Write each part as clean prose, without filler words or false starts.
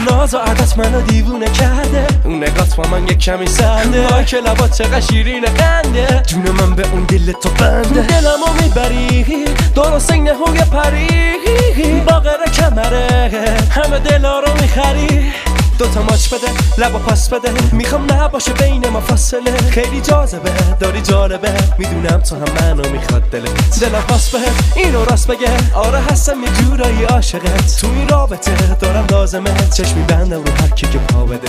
ناز و عادت منو دیوونه کرده، اون نگات با من یک کمی سرده، با که لبات چقدر شیرین خنده، جون من به اون دل تو بنده، دلمو میبری درست این نهوی پری، باقر کمره همه دلا رو میخری، دوتا ماچ بده لبا پاس بده، میخوام نباشه بین ما فاصله، خیلی جاذبه داری جالبه، میدونم تو هم منو میخواد دلم پاس به اینو راست بگه، آره هستم یه جورایی عاشقت، تو این رابطه دارم لازمه، چشمی بندم رو هر کی که پا بده.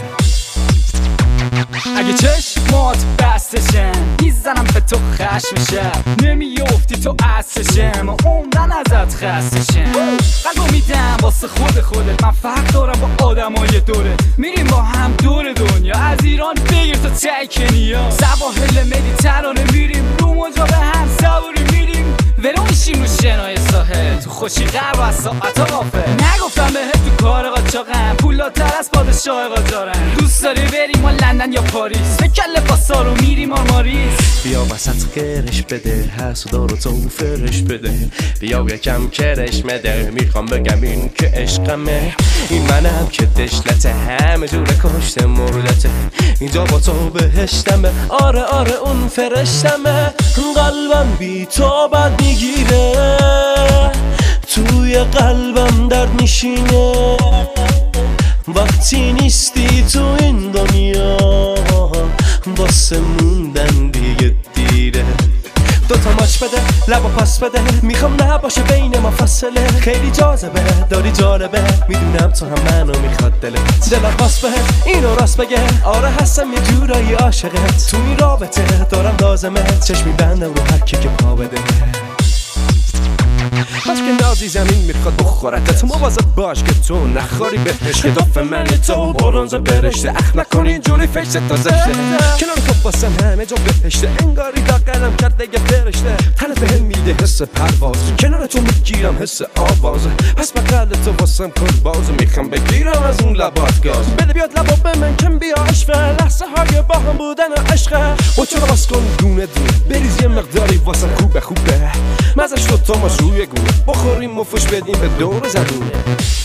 اگه چشمات بستشم میزنم به تو خشمشم، نمیافتی تو عصشم و عمرن ازت خستشم، قلبو میدم واسه خودت، من فرق دارم با آدمای دوره، میریم با هم دور دنیا، از ایران بگیر تا ته کنیا، سواحل مدیترانه میریم رو مجا به هم سواری میریم، ولو میشیم رو شنای ساحل، تو خوشی غرب از ساعتا غافل، نگفتم بهت تو کار قاچاقم، پولاتر از پادشاه قاجارم، دوست داری بریم ما لندن یا پاریس، فکر لباسا رو میریم آرماریس، بیا وسط قرش بده حسودا رو تو فرش بده، بیا یکم کرش مده، میخوام بگم این که عشقمه، این منم که دشلته همه جور کشت مردته، اینجا با تو بهشتمه، آره اون فرشتمه، قلبم بی تو بد میگیره، توی قلبم درد میشینه، وقتی نیستی تو این دنیا واسه موندن دیگه دیره، دوتا ماچ بده لبا پاس بده، میخوام نباشه بین ما فاصله، خیلی جاذبه داری جالبه، میدونم تو هم منو میخواد دلم پاس به اینو راست بگه، آره هستم یه جورایی عاشقت، تو این رابطه دارم لازمه، چشمی بندم رو هر کی که پا بده. باش که نازی زمین میخواد بخورتت، مواظب باش که تو نخوری بهش، که دف من تو برونز برشته، اخ نکنی اینجوری فشت تا زشته، کنار تو باسم همه جا بهشته، انگاری دا قلم کرد دیگه فرشته، تنت بهم میده حس پرواز، کنار تو میگیرم حس آوازه، پس بغل تو باسم کن بازه، میخوام بگیرم از اون لبات گاز، بده بیاد لبا به من کم بیا عشقه، لحظه های با هم بودن عشقه، با چرا باز کن دونه دونه، بریز یه مقداری واسم خوبه، مزش تو تاماش روی گونه، بخوریم و فش بدیم به دور زدونه.